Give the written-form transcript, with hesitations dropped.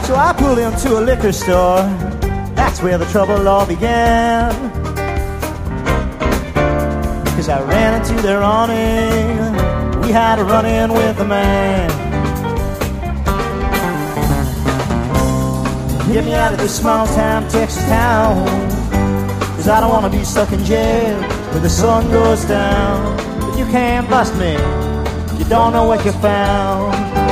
So I pulled into a liquor store. That's where the trouble all began. 'Cause I ran into their awning. We had a run-in with a man. Get me out of this small-town Texas town, 'cause I don't want to be stuck in jail where the sun goes down. But you can't bust me, you don't know what you found.